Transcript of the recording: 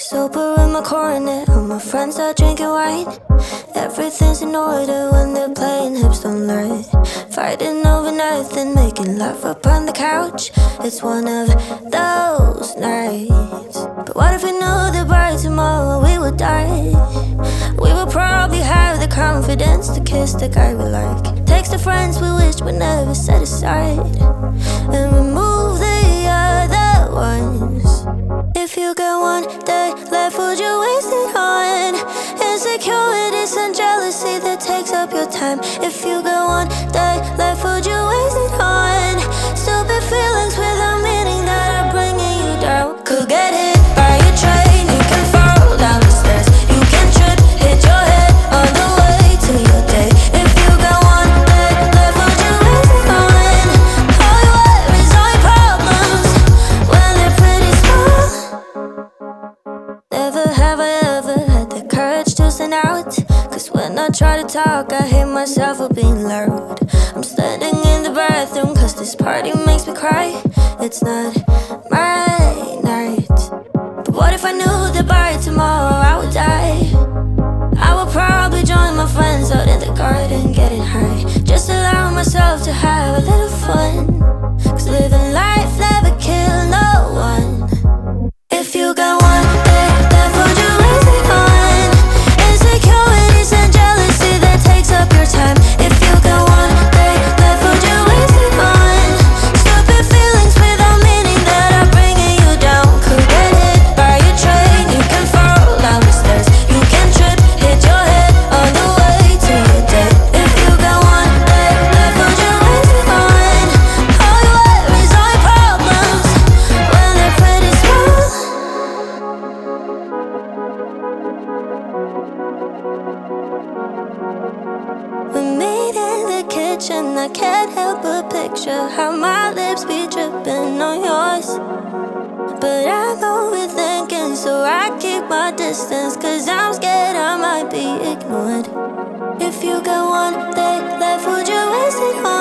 Sober in my corner, all my friends are drinking wine. Everything's in order when they're playing hips don't lie. Fighting over nothing, making love up on the couch. It's one of those nights. But what if we knew that by tomorrow we would die? We would probably have the confidence to kiss the guy we like. Text the friends we wish we never set aside, and remove the other ones. If you got one day left, would you waste it on insecurities and jealousy that takes up your time? If you got one day left, would you waste it on stupid feelings without meaning that are bringing you down? Could get hit by a train, you can fall down the stairs, you can trip, hit your head on the way to your day. If you got one day left, would you waste it on all your worries, all your problems when they're pretty small? Never have I ever had the courage to stand out, cause when I try to talk I hate myself for being loud. I'm standing in the bathroom cause this party makes me cry. It's not my night. But what if I knew that by tomorrow I would die? I would probably join my friends out in the garden getting high, just allow myself to have a little fun, cause living life never kill no one. If you got one day left, would you waste it on insecurities and jealousy that takes up your time? If you got one day left, would you waste it on stupid feelings without meaning that are bringing you down? Could get hit by a train, you can fall down the stairs, you can trip, hit your head on the way to your day. If you got one day left, would you waste it on all your worries, all your problems when they're pretty small? We meet in the kitchen, I can't help but picture how my lips be dripping on yours. But I'm overthinking, so I keep my distance, cause I'm scared I might be ignored. If you got one day left, would you waste it on